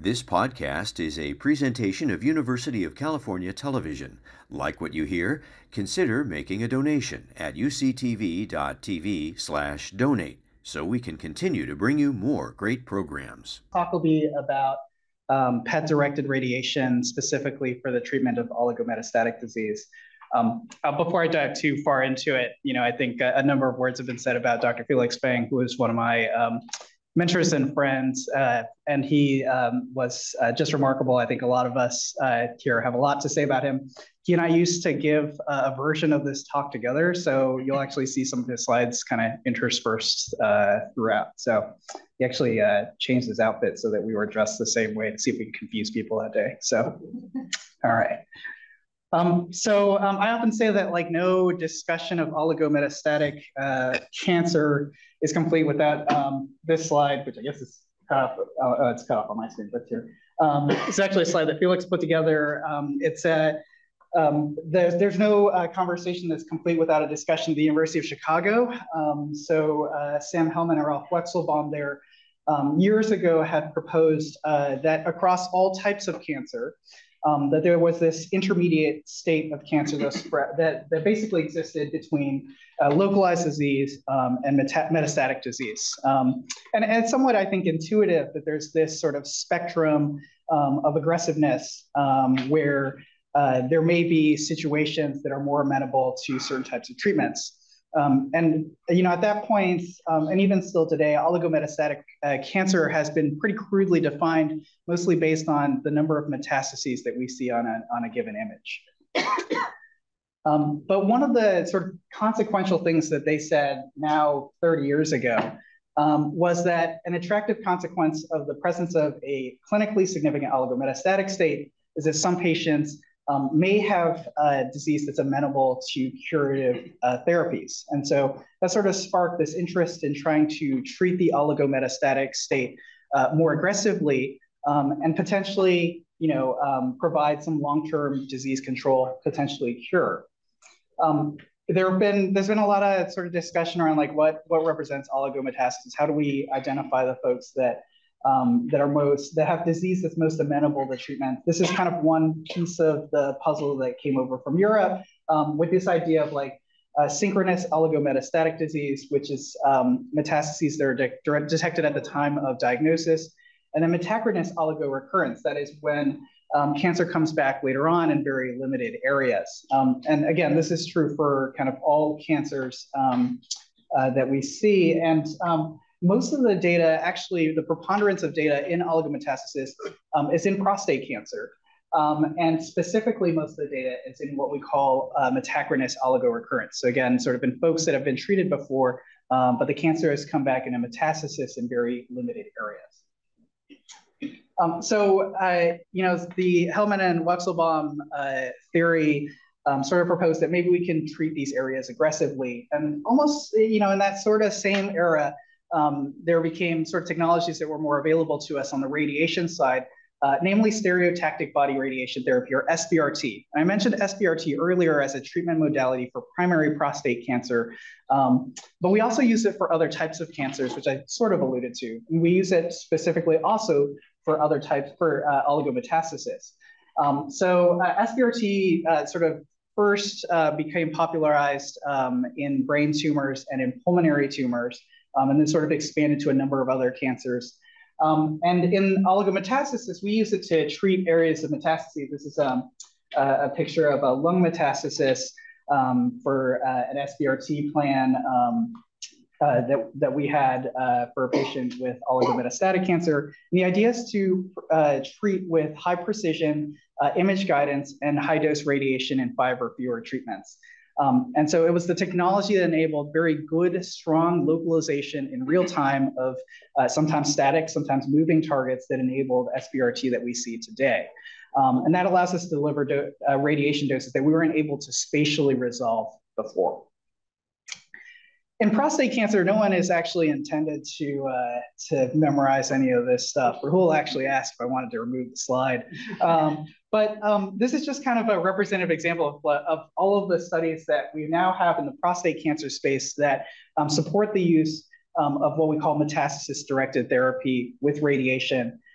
This podcast is a presentation of University of California Television. Like what you hear? Consider making a donation at uctv.tv/donate so we can continue to bring you more great programs. Talk will be about PET-directed radiation, specifically for the treatment of oligometastatic disease. Before I dive too far into it, I think a number of words have been said about Dr. Felix Fang, who is one of my mentors and friends, and he was just remarkable. I think a lot of us here have a lot to say about him. He and I used to give a version of this talk together, so you'll actually see some of his slides kind of interspersed throughout. So he actually changed his outfit so that we were dressed the same way to see if we could confuse people that day. So, all right. I often say that no discussion of oligometastatic cancer is complete without this slide, which I guess is cut off. It's cut off on my screen, but here. It's actually a slide that Felix put together. There's no conversation that's complete without a discussion of the University of Chicago. Sam Hellman and Ralph Wexelbaum there years ago had proposed that across all types of cancer, that there was this intermediate state of cancer that basically existed between localized disease and metastatic disease. And it's somewhat, I think, intuitive that there's this sort of spectrum of aggressiveness where there may be situations that are more amenable to certain types of treatments. At that point, and even still today, oligometastatic cancer has been pretty crudely defined, mostly based on the number of metastases that we see on a given image. But one of the sort of consequential things that they said now 30 years ago was that an attractive consequence of the presence of a clinically significant oligometastatic state is that some patients may have a disease that's amenable to curative therapies. And so that sort of sparked this interest in trying to treat the oligometastatic state more aggressively and potentially, provide some long-term disease control, potentially cure. There's been a lot of sort of discussion around what represents oligometastasis. How do we identify the folks that have disease that's most amenable to treatment? This is kind of one piece of the puzzle that came over from Europe with this idea of synchronous oligometastatic disease, which is metastases that are detected at the time of diagnosis, and then metachronous oligorecurrence, that is when cancer comes back later on in very limited areas. And again, this is true for kind of all cancers that we see. And most of the data, actually, the preponderance of data in oligometastasis is in prostate cancer. And specifically, most of the data is in what we call metachronous oligorecurrence. So again, sort of in folks that have been treated before, but the cancer has come back in a metastasis in very limited areas. The Hellman and Wexelbaum theory sort of proposed that maybe we can treat these areas aggressively. And almost, in that sort of same era, there became sort of technologies that were more available to us on the radiation side, namely stereotactic body radiation therapy, or SBRT. And I mentioned SBRT earlier as a treatment modality for primary prostate cancer, but we also use it for other types of cancers, which I sort of alluded to. And we use it specifically also for other types, for oligometastasis. SBRT sort of first became popularized in brain tumors and in pulmonary tumors, and then sort of expanded to a number of other cancers. And in oligometastasis, we use it to treat areas of metastases. This is a picture of a lung metastasis for an SBRT plan that we had for a patient with oligometastatic cancer. And the idea is to treat with high precision image guidance and high dose radiation in 5 or fewer treatments. And so it was the technology that enabled very good, strong localization in real time of sometimes static, sometimes moving targets that enabled SBRT that we see today. And that allows us to deliver radiation doses that we weren't able to spatially resolve before. In prostate cancer, no one is actually intended to memorize any of this stuff. Rahul actually asked if I wanted to remove the slide. But this is just kind of a representative example of all of the studies that we now have in the prostate cancer space that support the use of what we call metastasis-directed therapy with radiation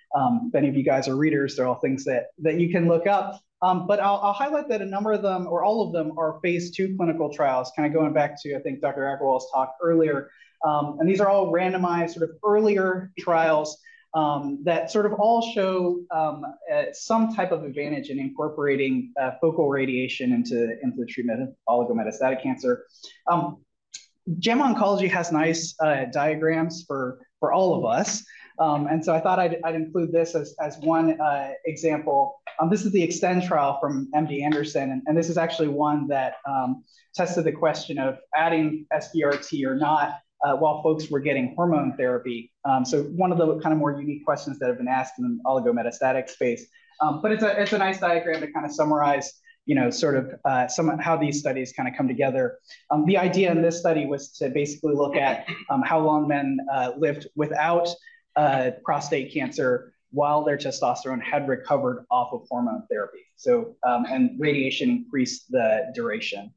If any of you guys are readers, they're all things that you can look up. But I'll highlight that a number of them, or all of them, are phase 2 clinical trials, kind of going back to, I think, Dr. Agarwal's talk earlier. And these are all randomized sort of earlier trials that sort of all show some type of advantage in incorporating focal radiation into the treatment of oligometastatic cancer. JAMA Oncology has nice diagrams for all of us. And so I thought I'd include this as one example. This is the EXTEND trial from MD Anderson, and this is actually one that tested the question of adding SBRT or not while folks were getting hormone therapy. So one of the kind of more unique questions that have been asked in the oligometastatic space. But it's a nice diagram to kind of summarize, sort of how these studies kind of come together. The idea in this study was to basically look at how long men lived without prostate cancer while their testosterone had recovered off of hormone therapy. So, and radiation increased the duration.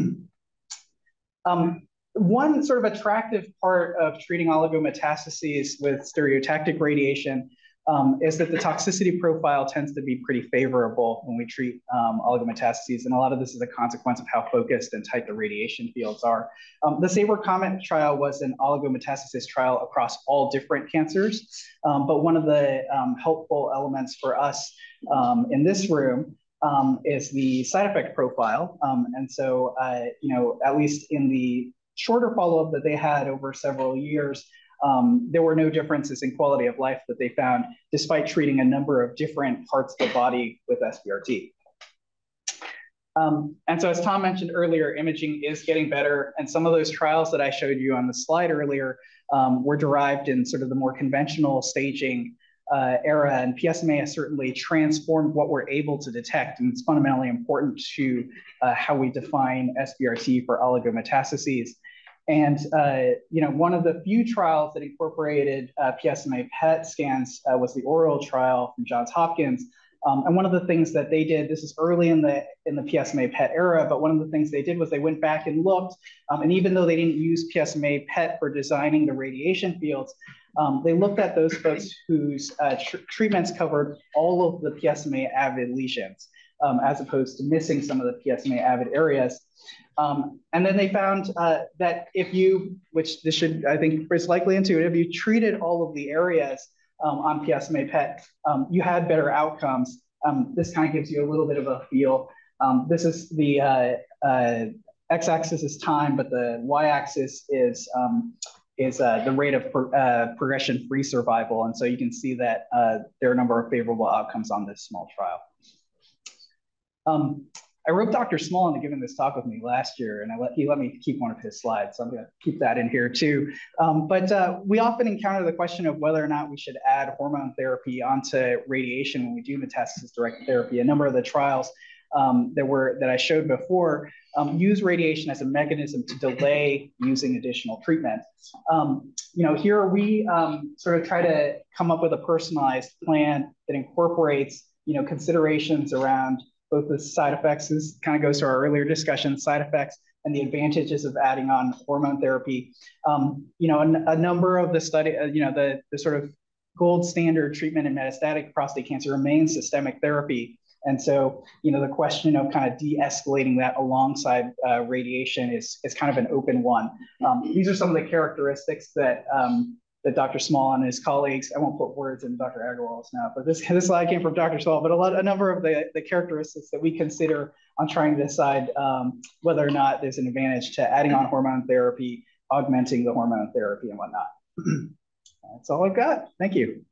One sort of attractive part of treating oligometastases with stereotactic radiation is that the toxicity profile tends to be pretty favorable when we treat oligometastases, and a lot of this is a consequence of how focused and tight the radiation fields are. The SABRE COMET trial was an oligometastasis trial across all different cancers, but one of the helpful elements for us in this room is the side effect profile. And so, at least in the shorter follow-up that they had over several years, there were no differences in quality of life that they found, despite treating a number of different parts of the body with SBRT. And so as Tom mentioned earlier, imaging is getting better. And some of those trials that I showed you on the slide earlier were derived in sort of the more conventional staging era. And PSMA has certainly transformed what we're able to detect. And it's fundamentally important to how we define SBRT for oligometastases. And one of the few trials that incorporated PSMA PET scans was the ORAL trial from Johns Hopkins. And one of the things that they did, this is early in the PSMA PET era, but one of the things they did was they went back and looked, and even though they didn't use PSMA PET for designing the radiation fields, they looked at those folks whose treatments covered all of the PSMA avid lesions, as opposed to missing some of the PSMA avid areas. And then they found that if you, which this should, I think, is likely intuitive, if you treated all of the areas on PSMA PET, you had better outcomes. This kind of gives you a little bit of a feel. This is the x-axis is time, but the y-axis is the rate of progression-free survival. And so you can see that there are a number of favorable outcomes on this small trial. I roped Dr. Small into giving this talk with me last year, and he let me keep one of his slides, so I'm going to keep that in here too. But we often encounter the question of whether or not we should add hormone therapy onto radiation when we do metastasis-directed therapy. A number of the trials that I showed before use radiation as a mechanism to delay using additional treatment. Here we sort of try to come up with a personalized plan that incorporates, considerations around both the side effects. This kind of goes to our earlier discussion, side effects and the advantages of adding on hormone therapy. A number of the study, the sort of gold standard treatment in metastatic prostate cancer remains systemic therapy. And so, the question of kind of de-escalating that alongside radiation is kind of an open one. These are some of the characteristics that Dr. Small and his colleagues, I won't put words in Dr. Agarwal's now, but this slide came from Dr. Small, but a number of the characteristics that we consider on trying to decide whether or not there's an advantage to adding on hormone therapy, augmenting the hormone therapy and whatnot. That's all I've got. Thank you.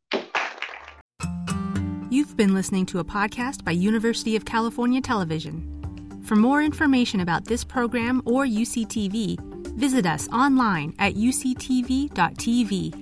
You've been listening to a podcast by University of California Television. For more information about this program or UCTV, visit us online at uctv.tv.